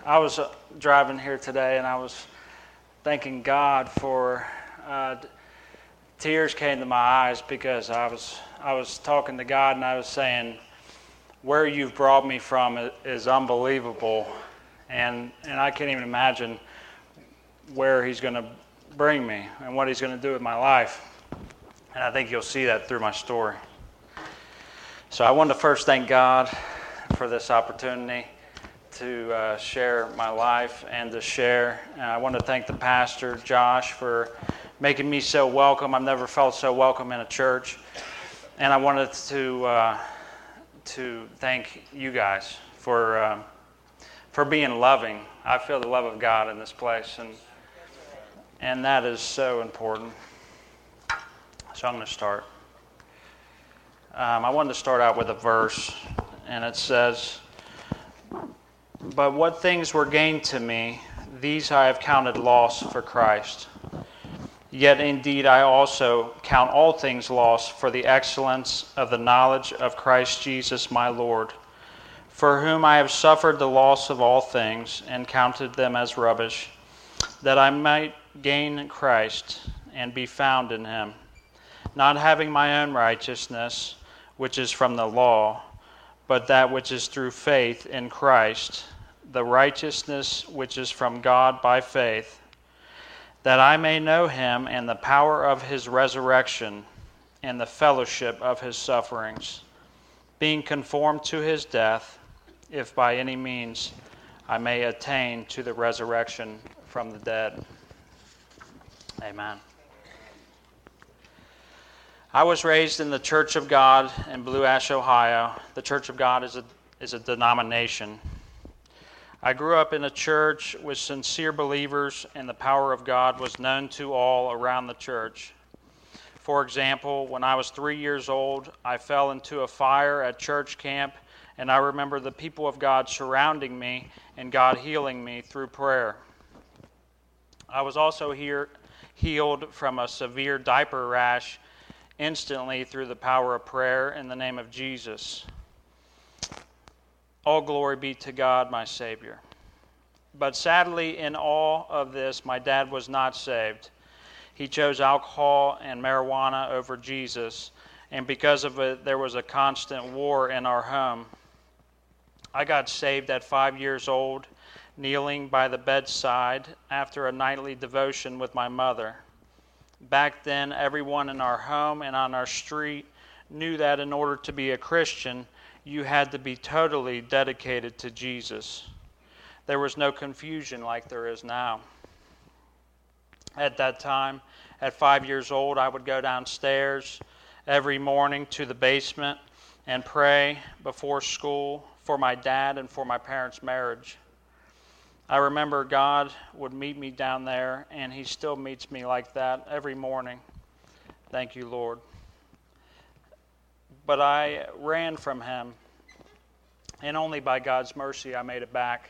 I was driving here today, and I was thanking God for tears came to my eyes because I was talking to God, and I was saying, where you've brought me from is unbelievable, and I can't even imagine where He's going to bring me and what He's going to do with my life. And I think you'll see that through my story. So I wanted to first thank God for this opportunity to share my life and to share. I want to thank the pastor, Josh, for making me so welcome. I've never felt so welcome in a church. And I wanted to thank you guys for being loving. I feel the love of God in this place, and that is so important. So I'm going to start. I wanted to start out with a verse, and it says, "But what things were gained to me, these I have counted loss for Christ. Yet indeed I also count all things loss for the excellence of the knowledge of Christ Jesus my Lord, for whom I have suffered the loss of all things, and counted them as rubbish, that I might gain Christ and be found in Him, not having my own righteousness, which is from the law, but that which is through faith in Christ, the righteousness which is from God by faith, that I may know Him and the power of His resurrection and the fellowship of His sufferings, being conformed to His death, if by any means I may attain to the resurrection from the dead." Amen. I was raised in the Church of God in Blue Ash, Ohio. The Church of God is a denomination. I grew up in a church with sincere believers, and the power of God was known to all around the church. For example, when I was 3 years old, I fell into a fire at church camp, and I remember the people of God surrounding me and God healing me through prayer. I was also healed from a severe diaper rash instantly through the power of prayer in the name of Jesus. All glory be to God, my Savior. But sadly, in all of this, my dad was not saved. He chose alcohol and marijuana over Jesus, and because of it, there was a constant war in our home. I got saved at 5 years old, kneeling by the bedside after a nightly devotion with my mother. Back then, everyone in our home and on our street knew that in order to be a Christian, you had to be totally dedicated to Jesus. There was no confusion like there is now. At that time, at 5 years old, I would go downstairs every morning to the basement and pray before school for my dad and for my parents' marriage. I remember God would meet me down there, and He still meets me like that every morning. Thank you, Lord. But I ran from Him, and only by God's mercy I made it back.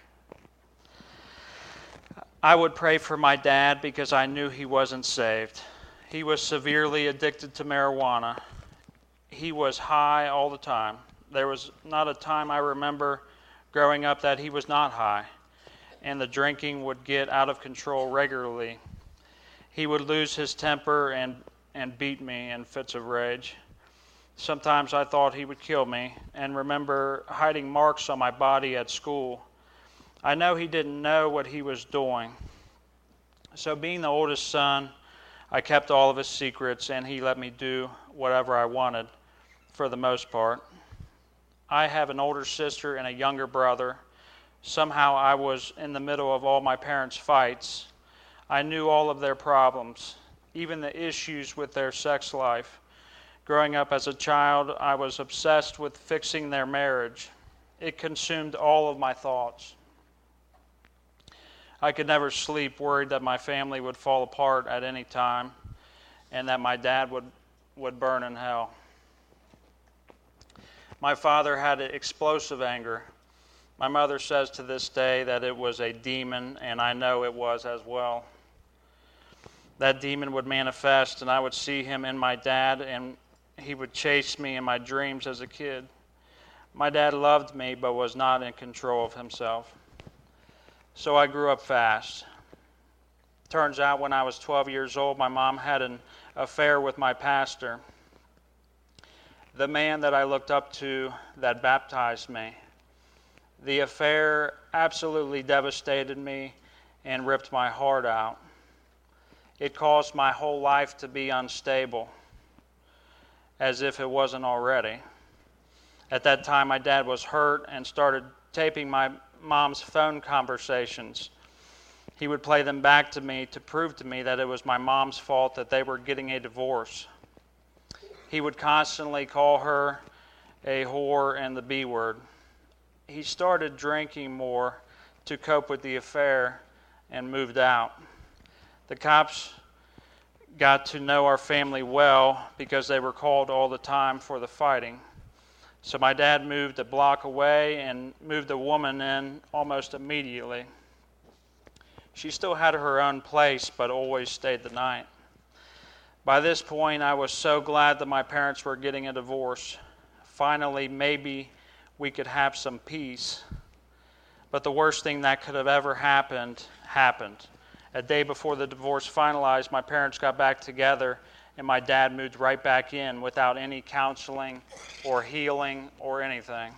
I would pray for my dad because I knew he wasn't saved. He was severely addicted to marijuana. He was high all the time. There was not a time I remember growing up that he was not high, and the drinking would get out of control regularly. He would lose his temper and beat me in fits of rage. Sometimes I thought he would kill me, and remember hiding marks on my body at school. I know he didn't know what he was doing. So being the oldest son, I kept all of his secrets, and he let me do whatever I wanted for the most part. I have an older sister and a younger brother. Somehow I was in the middle of all my parents' fights. I knew all of their problems, even the issues with their sex life. Growing up as a child, I was obsessed with fixing their marriage. It consumed all of my thoughts. I could never sleep, worried that my family would fall apart at any time and that my dad would burn in hell. My father had explosive anger. My mother says to this day that it was a demon, and I know it was as well. That demon would manifest, and I would see him in my dad, and he would chase me in my dreams as a kid. My dad loved me, but was not in control of himself. So I grew up fast. Turns out when I was 12 years old, my mom had an affair with my pastor, the man that I looked up to that baptized me. The affair absolutely devastated me and ripped my heart out. It caused my whole life to be unstable, as if it wasn't already. At that time, my dad was hurt and started taping my mom's phone conversations. He would play them back to me to prove to me that it was my mom's fault that they were getting a divorce. He would constantly call her a whore and the B word. He started drinking more to cope with the affair and moved out. The cops got to know our family well because they were called all the time for the fighting. So my dad moved a block away and moved a woman in almost immediately. She still had her own place, but always stayed the night. By this point, I was so glad that my parents were getting a divorce. Finally, maybe we could have some peace. But the worst thing that could have ever happened. A day before the divorce finalized, my parents got back together, and my dad moved right back in without any counseling or healing or anything.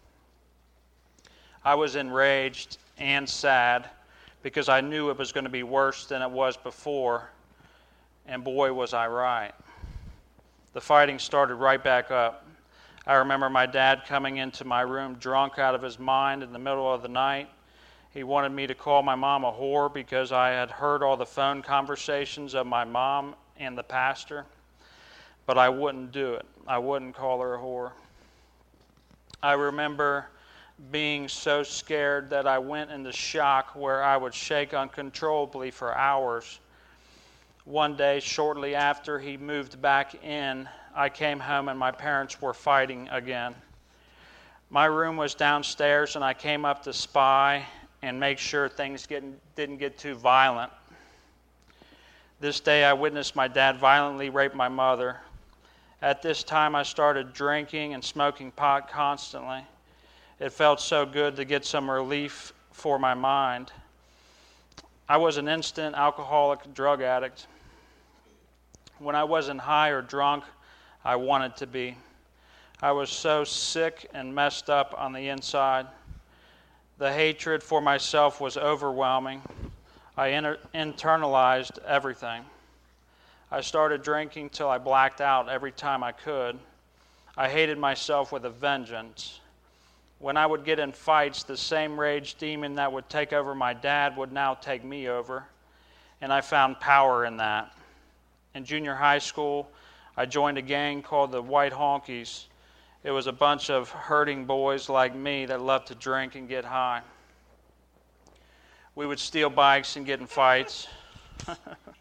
I was enraged and sad because I knew it was going to be worse than it was before, and boy, was I right. The fighting started right back up. I remember my dad coming into my room drunk out of his mind in the middle of the night. He wanted me to call my mom a whore because I had heard all the phone conversations of my mom and the pastor, but I wouldn't do it. I wouldn't call her a whore. I remember being so scared that I went into shock where I would shake uncontrollably for hours. One day, shortly after he moved back in, I came home and my parents were fighting again. My room was downstairs and I came up to spy and make sure things didn't get too violent. This day I witnessed my dad violently rape my mother. At this time I started drinking and smoking pot constantly. It felt so good to get some relief for my mind. I was an instant alcoholic drug addict. When I wasn't high or drunk, I wanted to be. I was so sick and messed up on the inside. The hatred for myself was overwhelming. I internalized everything. I started drinking till I blacked out every time I could. I hated myself with a vengeance. When I would get in fights, the same rage demon that would take over my dad would now take me over, and I found power in that. In junior high school, I joined a gang called the White Honkies. It was a bunch of hurting boys like me that loved to drink and get high. We would steal bikes and get in fights. That's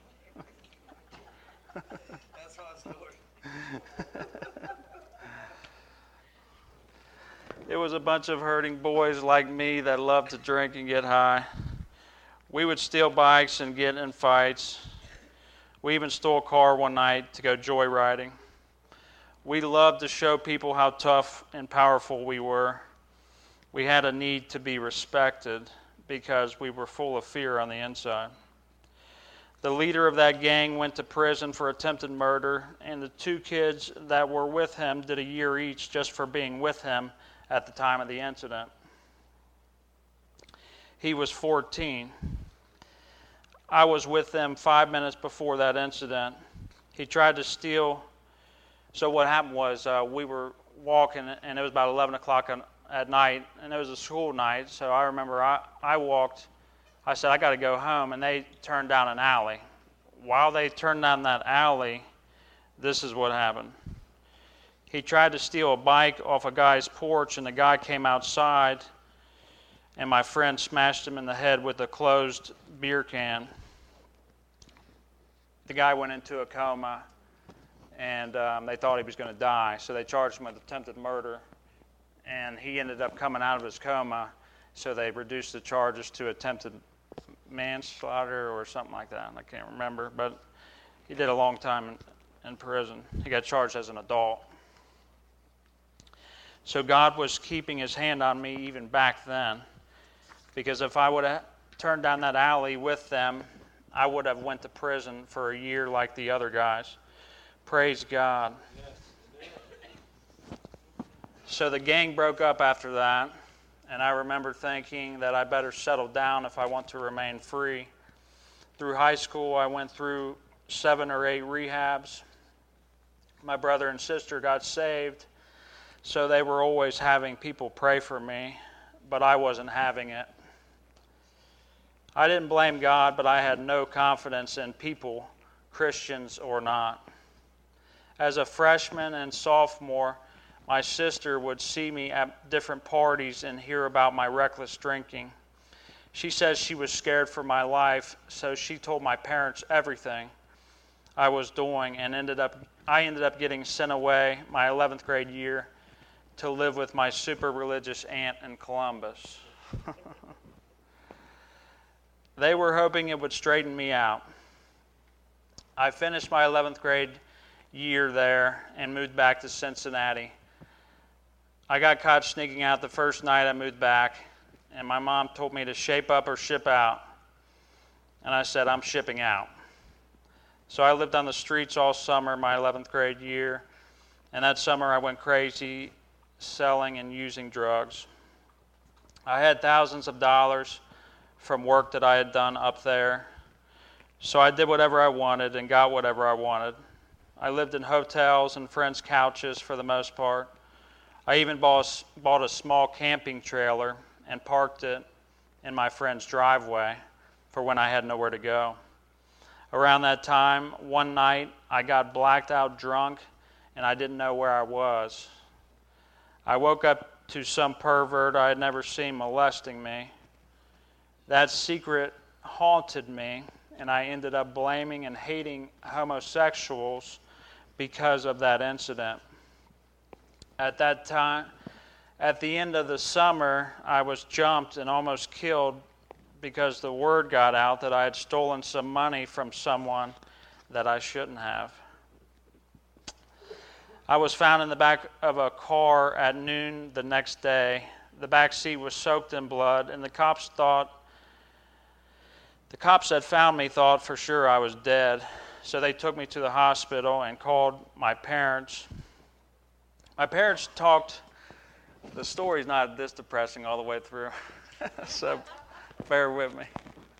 my story. It was a bunch of hurting boys like me that loved to drink and get high. We would steal bikes and get in fights. We even stole a car one night to go joyriding. We loved to show people how tough and powerful we were. We had a need to be respected because we were full of fear on the inside. The leader of that gang went to prison for attempted murder, and the two kids that were with him did a year each just for being with him at the time of the incident. He was 14. I was with them 5 minutes before that incident. He tried to steal. So what happened was we were walking, and it was about 11 o'clock at night, and it was a school night. So I remember I walked. I said, I got to go home, and they turned down an alley. While they turned down that alley, this is what happened. He tried to steal a bike off a guy's porch, and the guy came outside, and my friend smashed him in the head with a closed beer can. The guy went into a coma, and they thought he was going to die, so they charged him with attempted murder, and he ended up coming out of his coma, so they reduced the charges to attempted manslaughter or something like that. I can't remember, but he did a long time in prison. He got charged as an adult. So God was keeping his hand on me even back then, because if I would have turned down that alley with them, I would have went to prison for a year like the other guys. Praise God. So the gang broke up after that, and I remember thinking that I better settle down if I want to remain free. Through high school, I went through 7 or 8 rehabs. My brother and sister got saved, so they were always having people pray for me, but I wasn't having it. I didn't blame God, but I had no confidence in people, Christians or not. As a freshman and sophomore, my sister would see me at different parties and hear about my reckless drinking. She says she was scared for my life, so she told my parents everything I was doing, and I ended up getting sent away my 11th grade year to live with my super religious aunt in Columbus. They were hoping it would straighten me out. I finished my 11th grade year there and moved back to Cincinnati. I got caught sneaking out the first night I moved back, and my mom told me to shape up or ship out. And I said, I'm shipping out. So I lived on the streets all summer my 11th grade year, and that summer I went crazy selling and using drugs. I had thousands of dollars from work that I had done up there, so I did whatever I wanted and got whatever I wanted. I lived in hotels and friends' couches for the most part. I even bought a small camping trailer and parked it in my friend's driveway for when I had nowhere to go. Around that time, one night, I got blacked out drunk, and I didn't know where I was. I woke up to some pervert I had never seen molesting me. That secret haunted me, and I ended up blaming and hating homosexuals because of that incident. At that time, at the end of the summer, I was jumped and almost killed because the word got out that I had stolen some money from someone that I shouldn't have. I was found in the back of a car at noon the next day. The back seat was soaked in blood, and the cops that found me thought for sure I was dead. So they took me to the hospital and called my parents. My parents talked. The story's not this depressing all the way through, so bear with me.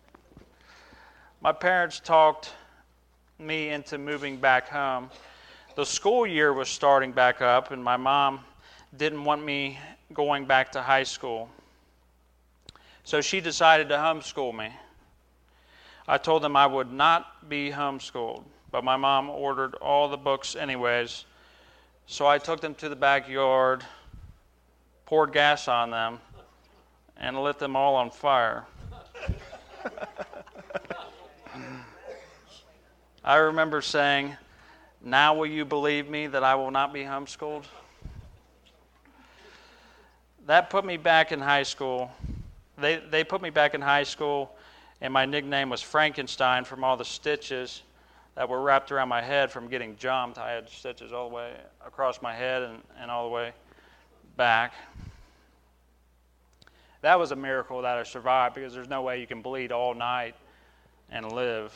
My parents talked me into moving back home. The school year was starting back up, and my mom didn't want me going back to high school. So she decided to homeschool me. I told them I would not be homeschooled, but my mom ordered all the books anyways. So I took them to the backyard, poured gas on them, and lit them all on fire. I remember saying, "Now will you believe me that I will not be homeschooled?" That put me back in high school. They put me back in high school, and my nickname was Frankenstein from all the stitches that were wrapped around my head from getting jumped. I had stitches all the way across my head and all the way back. That was a miracle that I survived, because there's no way you can bleed all night and live.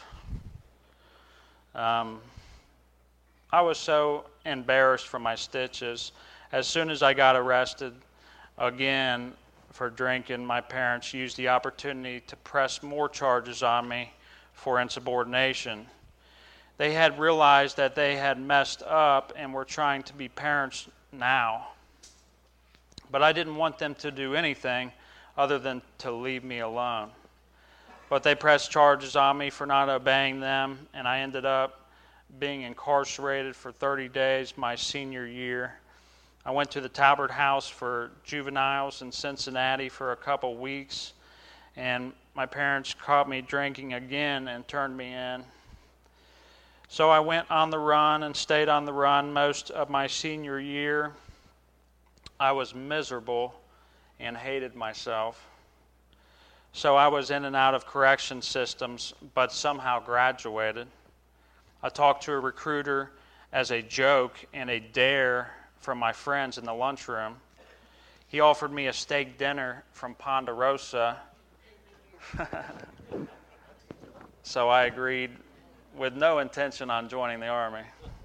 I was so embarrassed from my stitches. As soon as I got arrested again for drinking, my parents used the opportunity to press more charges on me for insubordination. They had realized that they had messed up and were trying to be parents now. But I didn't want them to do anything other than to leave me alone. But they pressed charges on me for not obeying them, and I ended up being incarcerated for 30 days my senior year. I went to the Talbert House for Juveniles in Cincinnati for a couple weeks, and my parents caught me drinking again and turned me in. So I went on the run and stayed on the run most of my senior year. I was miserable and hated myself. So I was in and out of correction systems, but somehow graduated. I talked to a recruiter as a joke and a dare from my friends in the lunchroom. He offered me a steak dinner from Ponderosa So I agreed with no intention on joining the Army.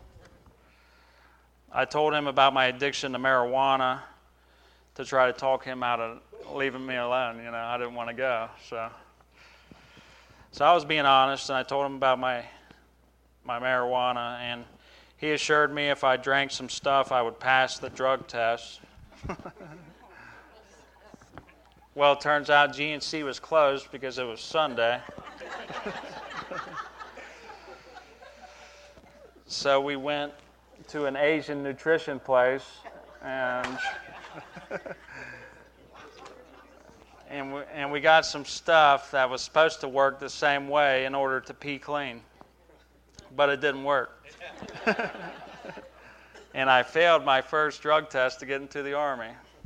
I told him about my addiction to marijuana to try to talk him out of leaving me alone. I didn't want to go. So I was being honest, and I told him about my marijuana, and he assured me if I drank some stuff, I would pass the drug test. Well, it turns out GNC was closed because it was Sunday. So we went to an Asian nutrition place, and we got some stuff that was supposed to work the same way in order to pee clean, but it didn't work. And I failed my first drug test to get into the Army.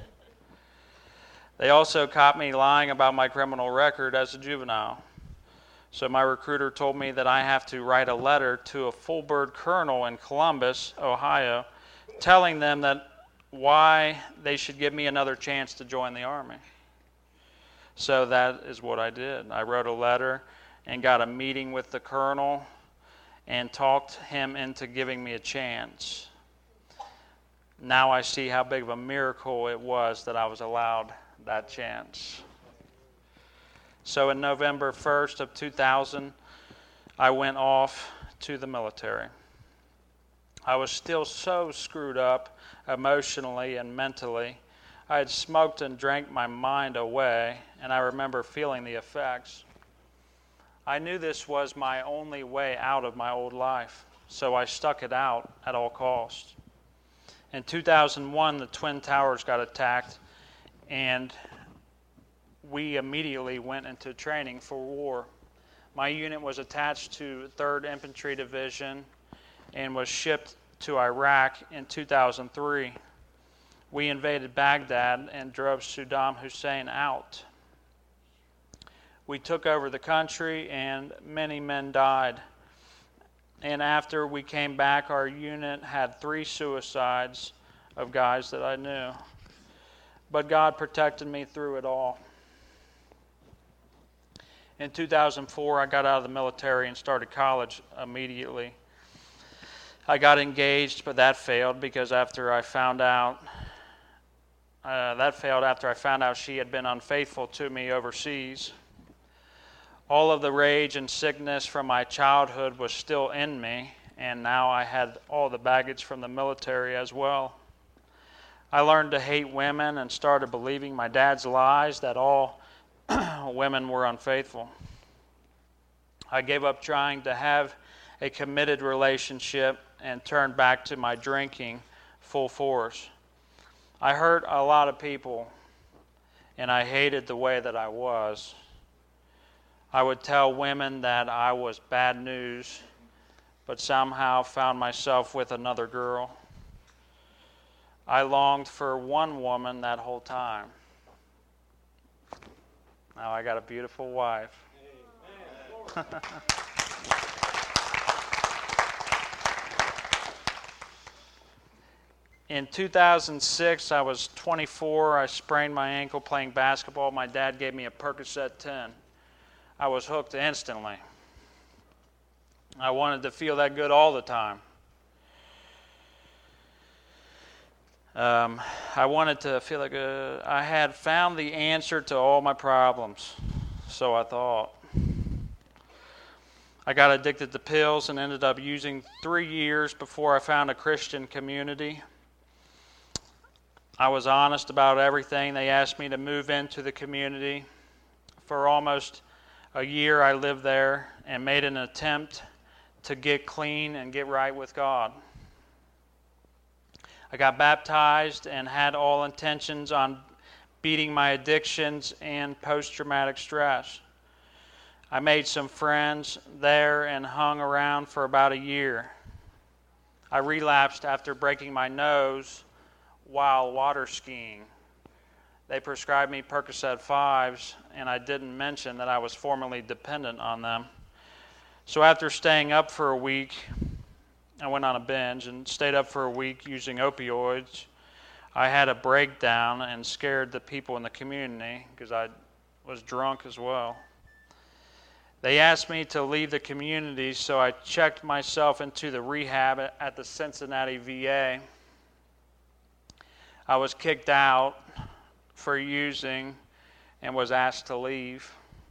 They also caught me lying about my criminal record as a juvenile. So my recruiter told me that I have to write a letter to a full bird colonel in Columbus, Ohio, telling them that why they should give me another chance to join the Army. So that is what I did. I wrote a letter and got a meeting with the colonel and talked him into giving me a chance. Now I see how big of a miracle it was that I was allowed that chance. So in November 1st of 2000, I went off to the military. I was still so screwed up emotionally and mentally. I had smoked and drank my mind away, and I remember feeling the effects. I knew this was my only way out of my old life, so I stuck it out at all costs. In 2001, the Twin Towers got attacked, and we immediately went into training for war. My unit was attached to 3rd Infantry Division and was shipped to Iraq in 2003. We invaded Baghdad and drove Saddam Hussein out. We took over the country, and many men died. And after we came back, our unit had 3 suicides of guys that I knew. But God protected me through it all. In 2004, I got out of the military and started college immediately. I got engaged, but that failed because after I found out she had been unfaithful to me overseas. All of the rage and sickness from my childhood was still in me, and now I had all the baggage from the military as well. I learned to hate women and started believing my dad's lies that all women were unfaithful. I gave up trying to have a committed relationship and turned back to my drinking full force. I hurt a lot of people, and I hated the way that I was. I would tell women that I was bad news, but somehow found myself with another girl. I longed for one woman that whole time. Now I got a beautiful wife. In 2006, I was 24. I sprained my ankle playing basketball. My dad gave me a Percocet 10. I was hooked instantly. I wanted to feel that good all the time. I wanted to feel like I had found the answer to all my problems, so I thought. I got addicted to pills and ended up using 3 years before I found a Christian community. I was honest about everything. They asked me to move into the community. For almost a year, I lived there and made an attempt to get clean and get right with God. I got baptized and had all intentions on beating my addictions and post-traumatic stress. I made some friends there and hung around for about a year. I relapsed after breaking my nose while water skiing. They prescribed me Percocet 5s, and I didn't mention that I was formerly dependent on them. So after staying up for a week, I went on a binge and stayed up for a week using opioids. I had a breakdown and scared the people in the community because I was drunk as well. They asked me to leave the community, so I checked myself into the rehab at the Cincinnati VA. I was kicked out for using and was asked to leave.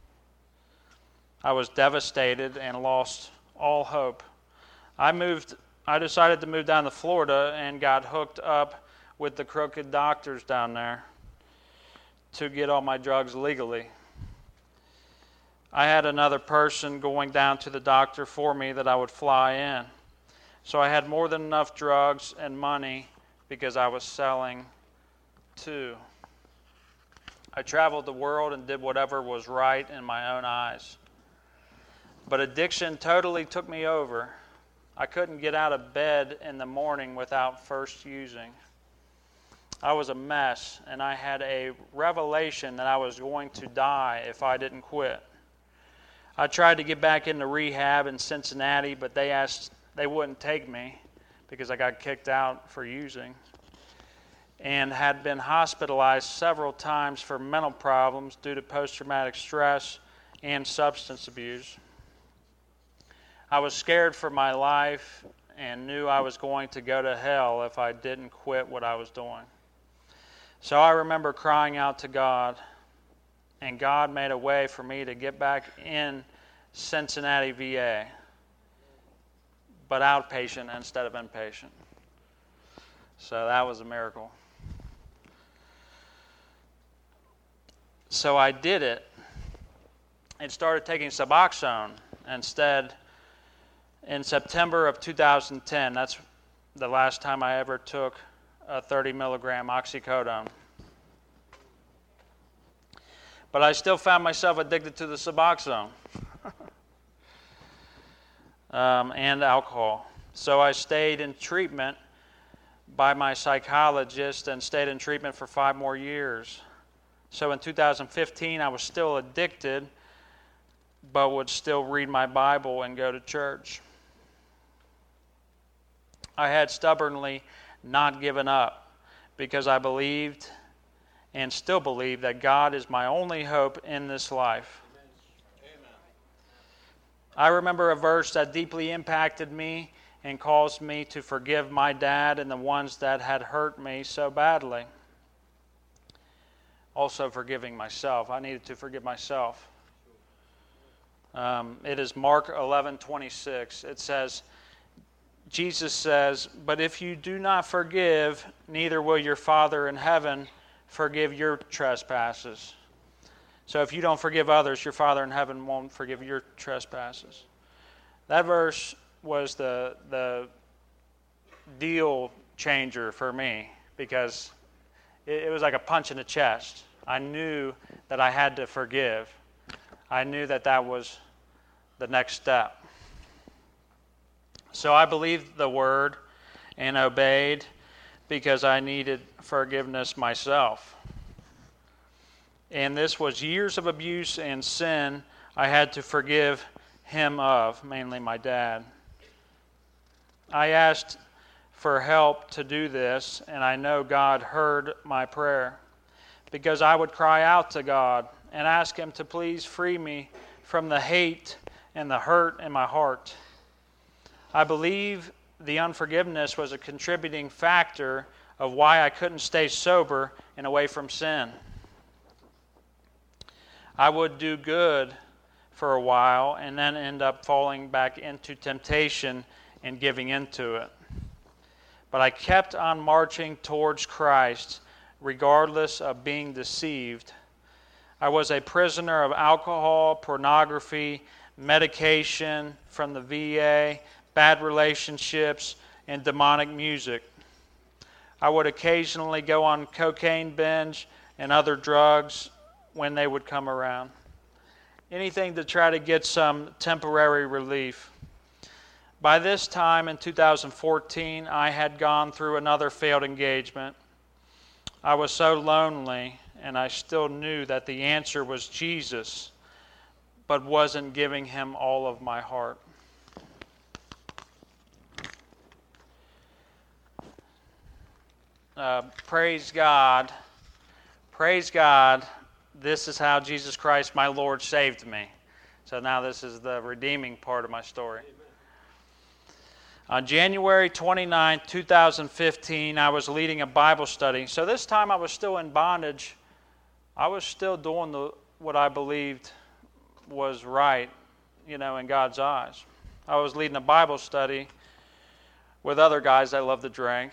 I was devastated and lost all hope. I decided to move down to Florida and got hooked up with the crooked doctors down there to get all my drugs legally. I had another person going down to the doctor for me that I would fly in. So I had more than enough drugs and money because I was selling too. I traveled the world and did whatever was right in my own eyes. But addiction totally took me over. I couldn't get out of bed in the morning without first using. I was a mess, and I had a revelation that I was going to die if I didn't quit. I tried to get back into rehab in Cincinnati, but they wouldn't take me because I got kicked out for using, and had been hospitalized several times for mental problems due to post-traumatic stress and substance abuse. I was scared for my life and knew I was going to go to hell if I didn't quit what I was doing. So I remember crying out to God, and God made a way for me to get back in Cincinnati VA, but outpatient instead of inpatient. So that was a miracle. So I did it and started taking Suboxone instead in September of 2010. That's the last time I ever took a 30 milligram oxycodone. But I still found myself addicted to the Suboxone and alcohol. So I stayed in treatment by my psychologist and stayed in treatment for 5 more years. So in 2015, I was still addicted, but would still read my Bible and go to church. I had stubbornly not given up because I believed and still believe that God is my only hope in this life. Amen. I remember a verse that deeply impacted me and caused me to forgive my dad and the ones that had hurt me so badly. Also forgiving myself. I needed to forgive myself. It is Mark 11:26. It says, Jesus says, "But if you do not forgive, neither will your Father in heaven forgive your trespasses." So if you don't forgive others, your Father in heaven won't forgive your trespasses. That verse was the deal changer for me because it was like a punch in the chest. I knew that I had to forgive. I knew that that was the next step. So I believed the word and obeyed because I needed forgiveness myself. And this was years of abuse and sin I had to forgive him of, mainly my dad. I asked for help to do this, and I know God heard my prayer because I would cry out to God and ask him to please free me from the hate and the hurt in my heart. I believe the unforgiveness was a contributing factor of why I couldn't stay sober and away from sin. I would do good for a while and then end up falling back into temptation and giving into it. But I kept on marching towards Christ regardless of being deceived. I was a prisoner of alcohol, pornography, medication from the VA, bad relationships, and demonic music. I would occasionally go on cocaine binge and other drugs when they would come around. Anything to try to get some temporary relief. By this time in 2014, I had gone through another failed engagement. I was so lonely, and I still knew that the answer was Jesus, but wasn't giving him all of my heart. Praise God. Praise God. This is how Jesus Christ, my Lord, saved me. So now this is the redeeming part of my story. On January 29, 2015, I was leading a Bible study. So this time I was still in bondage. I was still doing what I believed was right, in God's eyes. I was leading a Bible study with other guys that love to drink.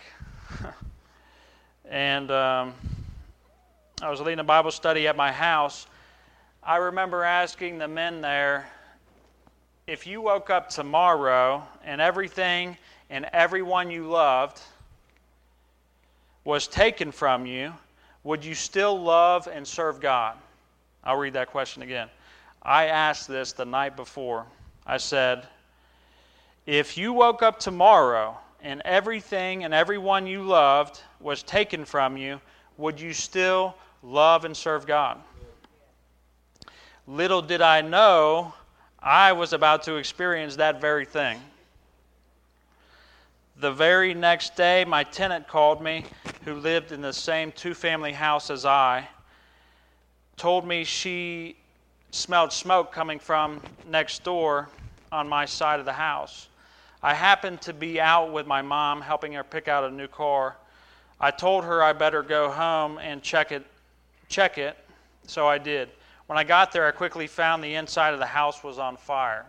And I was leading a Bible study at my house. I remember asking the men there, if you woke up tomorrow and everything and everyone you loved was taken from you, would you still love and serve God? I'll read that question again. I asked this the night before. I said, if you woke up tomorrow and everything and everyone you loved was taken from you, would you still love and serve God? Little did I know I was about to experience that very thing. The very next day, my tenant called me, who lived in the same two-family house as I, told me she smelled smoke coming from next door on my side of the house. I happened to be out with my mom helping her pick out a new car. I told her I better go home and check it, so I did. When I got there, I quickly found the inside of the house was on fire.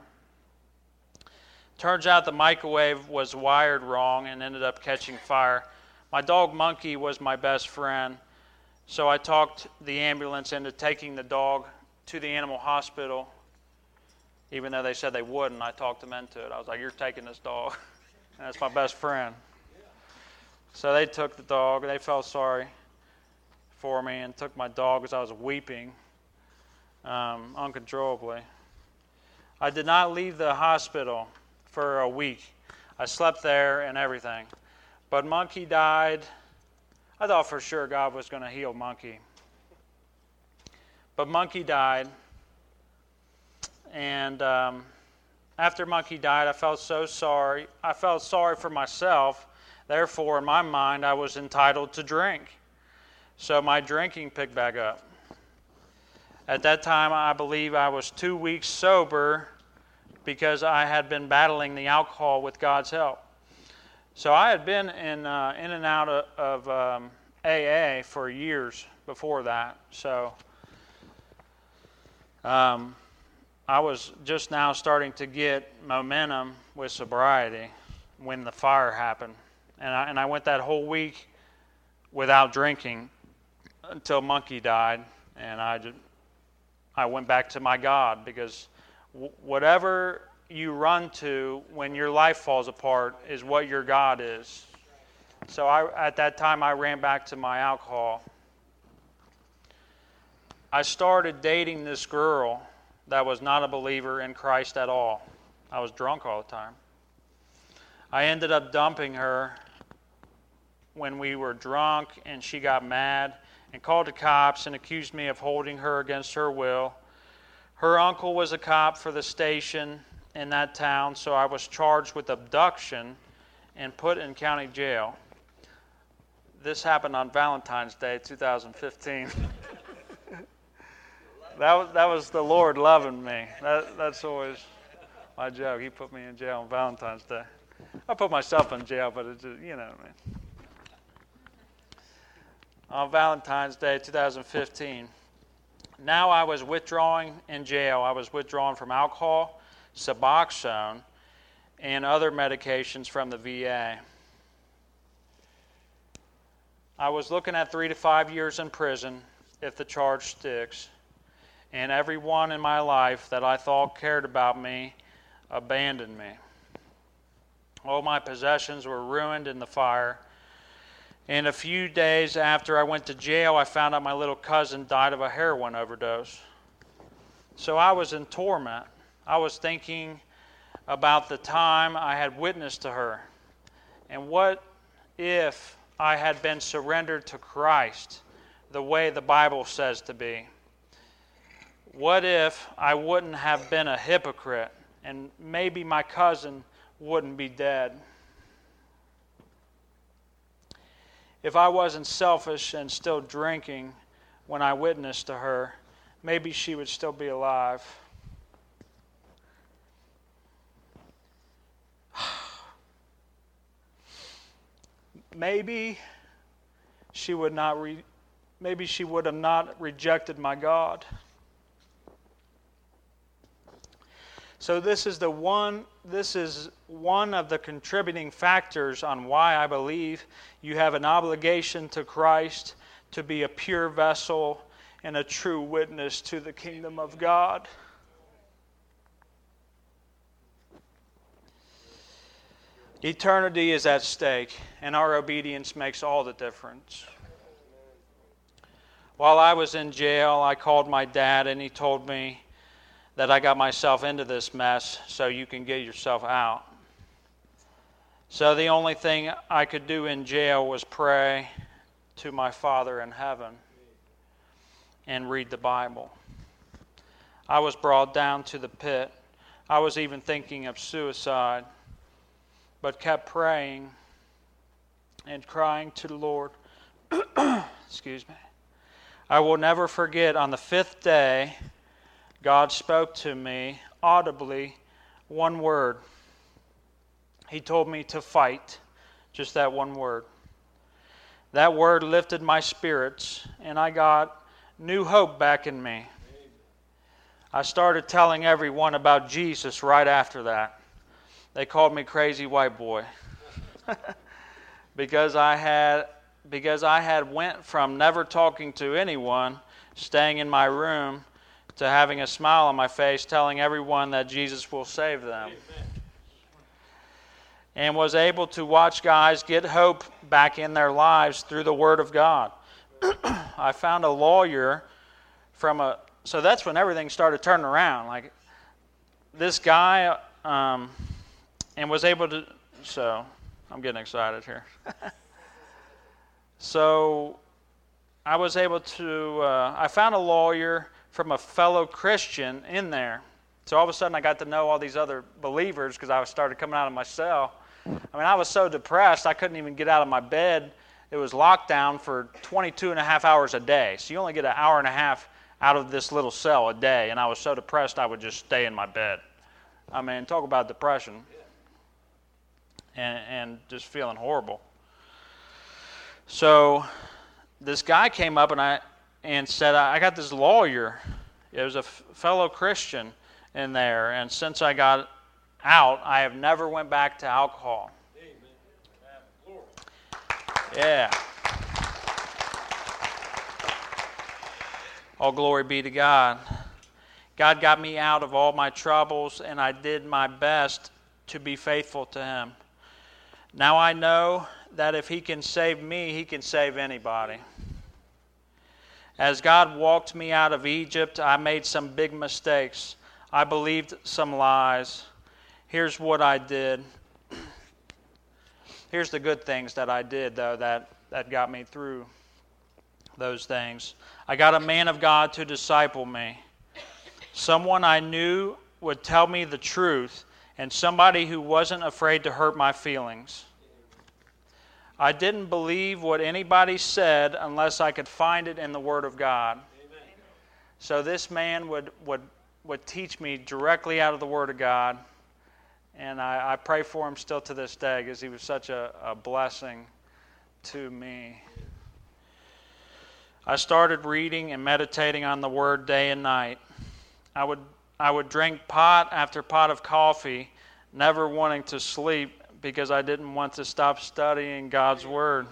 Turns out the microwave was wired wrong and ended up catching fire. My dog Monkey was my best friend, so I talked the ambulance into taking the dog to the animal hospital. Even though they said they wouldn't, I talked them into it. I was like, you're taking this dog. And that's my best friend. So they took the dog. They felt sorry for me and took my dog as I was weeping uncontrollably. I did not leave the hospital for a week. I slept there and everything. But Monkey died. I thought for sure God was going to heal Monkey. But Monkey died. And after Monkey died, I felt so sorry. I felt sorry for myself. Therefore, in my mind, I was entitled to drink. So my drinking picked back up. At that time, I believe I was 2 weeks sober because I had been battling the alcohol with God's help. So I had been in and out of AA for years before that. So I was just now starting to get momentum with sobriety when the fire happened. And I went that whole week without drinking until Monkey died. And I went back to my God, because whatever you run to when your life falls apart is what your God is. So at that time, I ran back to my alcohol. I started dating this girl that was not a believer in Christ at all. I was drunk all the time. I ended up dumping her when we were drunk, and she got mad and called the cops and accused me of holding her against her will. Her uncle was a cop for the station in that town, so I was charged with abduction and put in county jail. This happened on Valentine's Day, 2015. That was the Lord loving me. That's always my joke. He put me in jail on Valentine's Day. I put myself in jail, but it's just, what I mean. On Valentine's Day, 2015. Now I was withdrawing in jail. I was withdrawing from alcohol, Suboxone, and other medications from the VA. I was looking at 3 to 5 years in prison if the charge sticks. And everyone in my life that I thought cared about me abandoned me. All my possessions were ruined in the fire. And a few days after I went to jail, I found out my little cousin died of a heroin overdose. So I was in torment. I was thinking about the time I had witnessed to her. And what if I had been surrendered to Christ the way the Bible says to be? What if I wouldn't have been a hypocrite and maybe my cousin wouldn't be dead? If I wasn't selfish and still drinking when I witnessed to her, maybe she would still be alive. maybe she would not maybe she would have not rejected my God. So this is one of the contributing factors on why I believe you have an obligation to Christ to be a pure vessel and a true witness to the kingdom of God. Eternity is at stake, and our obedience makes all the difference. While I was in jail, I called my dad, and he told me that I got myself into this mess so you can get yourself out. So the only thing I could do in jail was pray to my Father in heaven and read the Bible. I was brought down to the pit. I was even thinking of suicide, but kept praying and crying to the Lord. Excuse me. I will never forget, on the 5th day, God spoke to me audibly one word. He told me to fight, just that one word. That word lifted my spirits, and I got new hope back in me. I started telling everyone about Jesus right after that. They called me crazy white boy because I had went from never talking to anyone, staying in my room, to having a smile on my face, telling everyone that Jesus will save them. And was able to watch guys get hope back in their lives through the Word of God. I found a lawyer so that's when everything started turning around. Like this guy, and was able to, so I'm getting excited here. So I was able to, I found a lawyer from a fellow Christian in there. So all of a sudden I got to know all these other believers because I started coming out of my cell. I mean, I was so depressed I couldn't even get out of my bed. It was locked down for 22 and a half hours a day. So you only get an hour and a half out of this little cell a day. And I was so depressed I would just stay in my bed. I mean, talk about depression. And just feeling horrible. So this guy came up and said, I got this lawyer. It was a fellow Christian in there. And since I got out, I have never went back to alcohol. Amen. Yeah. All glory be to God. God got me out of all my troubles, and I did my best to be faithful to Him. Now I know that if He can save me, He can save anybody. As God walked me out of Egypt, I made some big mistakes. I believed some lies. Here's what I did. Here's the good things that I did, though, that got me through those things. I got a man of God to disciple me. Someone I knew would tell me the truth, and somebody who wasn't afraid to hurt my feelings. I didn't believe what anybody said unless I could find it in the Word of God. Amen. So this man would teach me directly out of the Word of God, and I pray for him still to this day because he was such a blessing to me. I started reading and meditating on the Word day and night. I would drink pot after pot of coffee, never wanting to sleep because I didn't want to stop studying God's Word.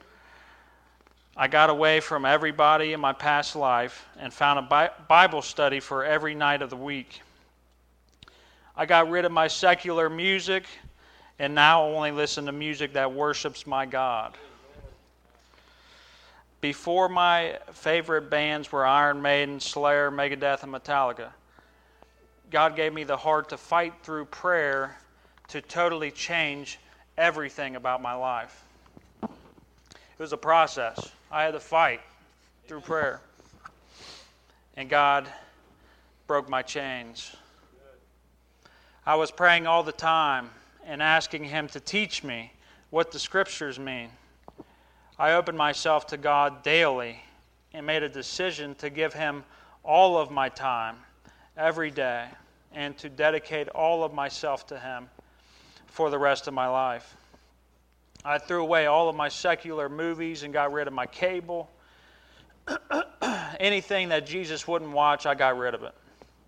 I got away from everybody in my past life and found a Bible study for every night of the week. I got rid of my secular music and now only listen to music that worships my God. Before, my favorite bands were Iron Maiden, Slayer, Megadeth, and Metallica. God gave me the heart to fight through prayer to totally change everything about my life. It was a process. I had to fight through prayer. And God broke my chains. I was praying all the time and asking Him to teach me what the Scriptures mean. I opened myself to God daily and made a decision to give Him all of my time every day and to dedicate all of myself to Him for the rest of my life. I threw away all of my secular movies and got rid of my cable. Anything that Jesus wouldn't watch, I got rid of it.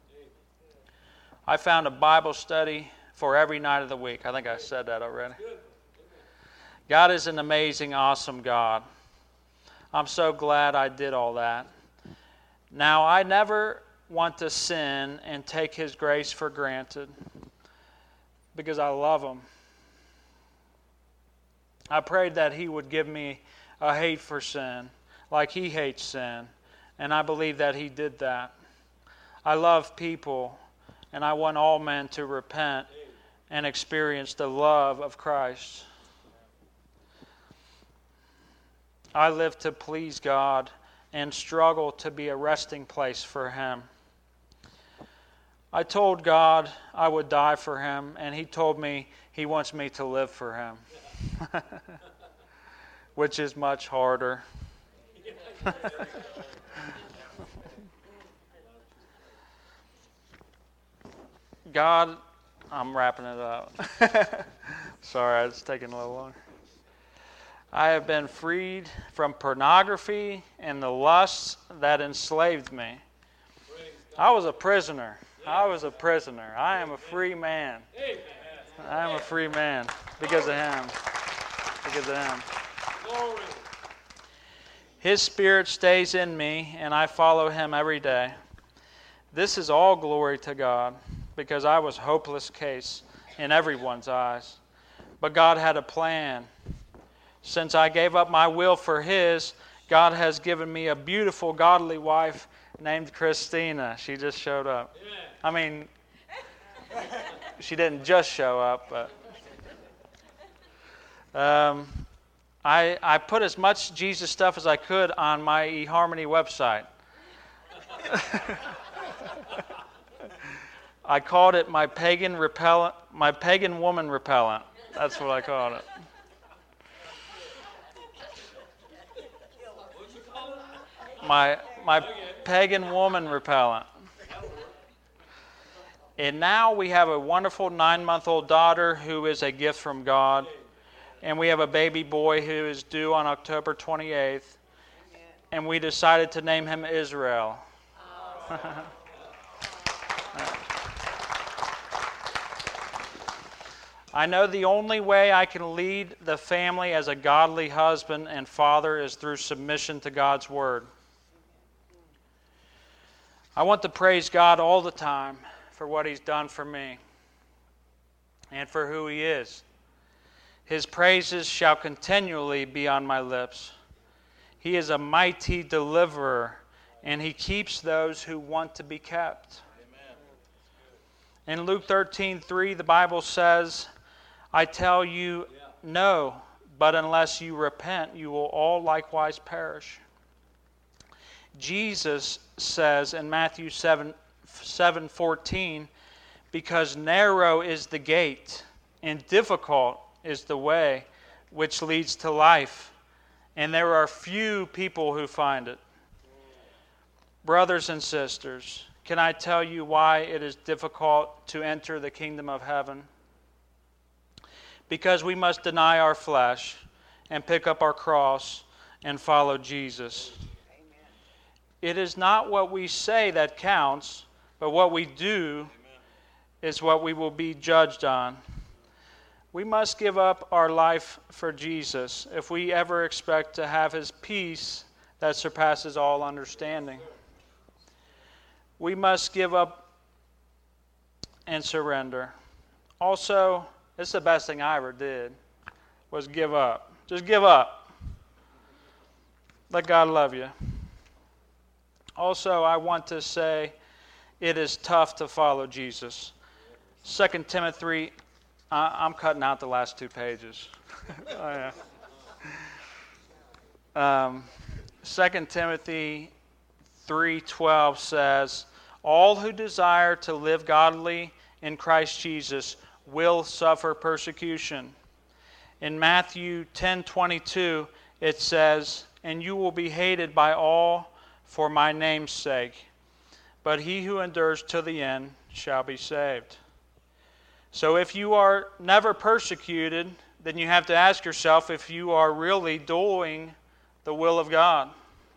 I found a Bible study for every night of the week. I think I said that already. God is an amazing, awesome God. I'm so glad I did all that. Now, I never want to sin and take His grace for granted because I love Him. I prayed that He would give me a hate for sin, like He hates sin, and I believe that He did that. I love people, and I want all men to repent and experience the love of Christ. I live to please God and struggle to be a resting place for Him. I told God I would die for Him, and He told me He wants me to live for Him, which is much harder. God, I'm wrapping it up. Sorry, it's taking a little longer. I have been freed from pornography and the lusts that enslaved me. I was a prisoner. I am a free man. I am a free man because of Him. His Spirit stays in me, and I follow Him every day. This is all glory to God, because I was a hopeless case in everyone's eyes. But God had a plan. Since I gave up my will for His, God has given me a beautiful, godly wife named Christina. She just showed up. I mean, she didn't just show up, but I put as much Jesus stuff as I could on my eHarmony website. I called it my pagan woman repellent. That's what I called it. My pagan woman repellent. And now we have a wonderful 9-month-old daughter who is a gift from God. And we have a baby boy who is due on October 28th. And we decided to name him Israel. I know the only way I can lead the family as a godly husband and father is through submission to God's Word. I want to praise God all the time for what He's done for me and for who He is. His praises shall continually be on my lips. He is a mighty deliverer, and He keeps those who want to be kept. Amen. In Luke 13:3, the Bible says, I tell you, no, but unless you repent, you will all likewise perish. Jesus says in Matthew 7:14, because narrow is the gate, and difficult is the way which leads to life, and there are few people who find it. Brothers and sisters, can I tell you why it is difficult to enter the kingdom of heaven? Because we must deny our flesh and pick up our cross and follow Jesus. Amen. It is not what we say that counts, but what we do is what we will be judged on. We must give up our life for Jesus if we ever expect to have His peace that surpasses all understanding. We must give up and surrender. Also, it's the best thing I ever did, was give up. Just give up. Let God love you. Also, I want to say it is tough to follow Jesus. 2 Timothy, I'm cutting out the last 2 pages. Oh, yeah. 2 Timothy 3:12 says, all who desire to live godly in Christ Jesus will suffer persecution. In Matthew 10:22, it says, and you will be hated by all for my name's sake, but he who endures to the end shall be saved. So if you are never persecuted then you have to ask yourself if you are really doing the will of God.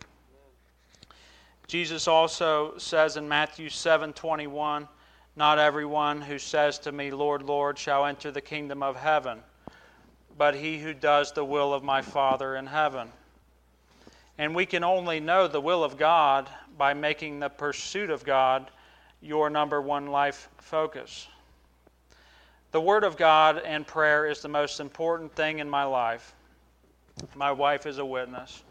Jesus also says in Matthew 7:21, "Not everyone who says to me, 'Lord, Lord,' shall enter the kingdom of heaven, but he who does the will of my Father in heaven." And we can only know the will of God by making the pursuit of God your number one life focus. The Word of God and prayer is the most important thing in my life. My wife is a witness.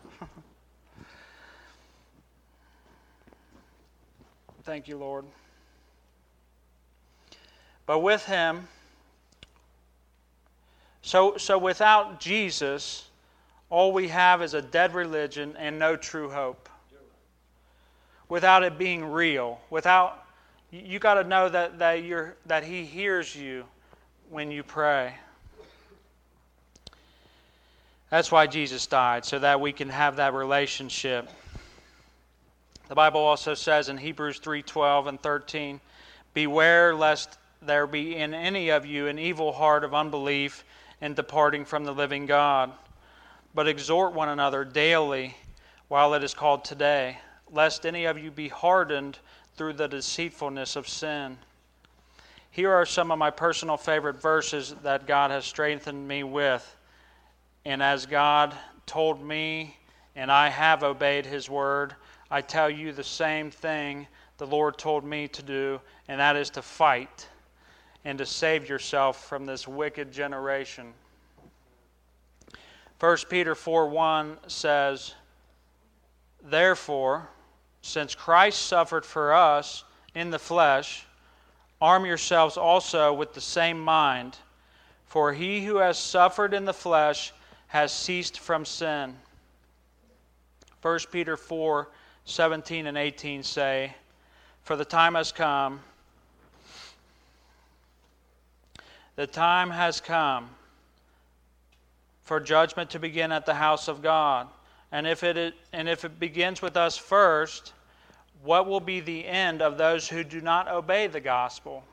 Thank you, Lord. But with Him, so without Jesus, all we have is a dead religion and no true hope. Without it being real, you got to know that He hears you when you pray. That's why Jesus died, so that we can have that relationship. The Bible also says in Hebrews 3:12 and 13, "Beware lest there be in any of you an evil heart of unbelief in departing from the living God. But exhort one another daily while it is called today, lest any of you be hardened through the deceitfulness of sin." Here are some of my personal favorite verses that God has strengthened me with. And as God told me, and I have obeyed His word, I tell you the same thing the Lord told me to do, and that is to fight and to save yourself from this wicked generation. 1 Peter 4:1 says, "Therefore, since Christ suffered for us in the flesh, arm yourselves also with the same mind, for he who has suffered in the flesh has ceased from sin." 1 Peter 4:17 and 18 say, "For the time has come for judgment to begin at the house of God. And if it begins with us first, what will be the end of those who do not obey the gospel?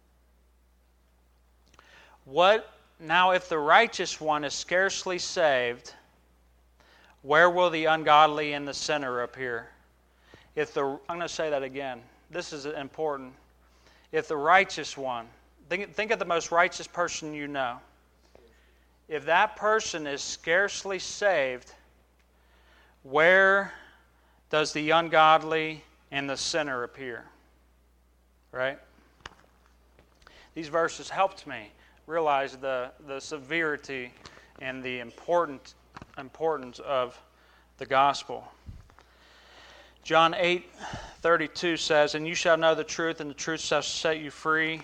Now if the righteous one is scarcely saved, where will the ungodly and the sinner appear?" I'm going to say that again. This is important. If the righteous one, think of the most righteous person you know. If that person is scarcely saved, where does the ungodly and the sinner appear? Right? These verses helped me realize the severity and the importance of the gospel. John 8:32 says, "And you shall know the truth, and the truth shall set you free."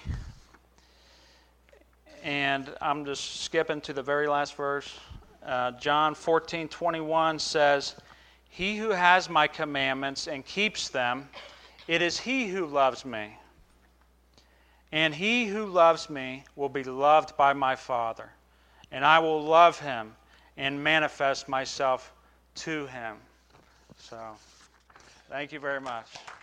And I'm just skipping to the very last verse. John 14:21 says, "He who has my commandments and keeps them, it is he who loves me. And he who loves me will be loved by my Father. And I will love him and manifest myself to him." So, thank you very much.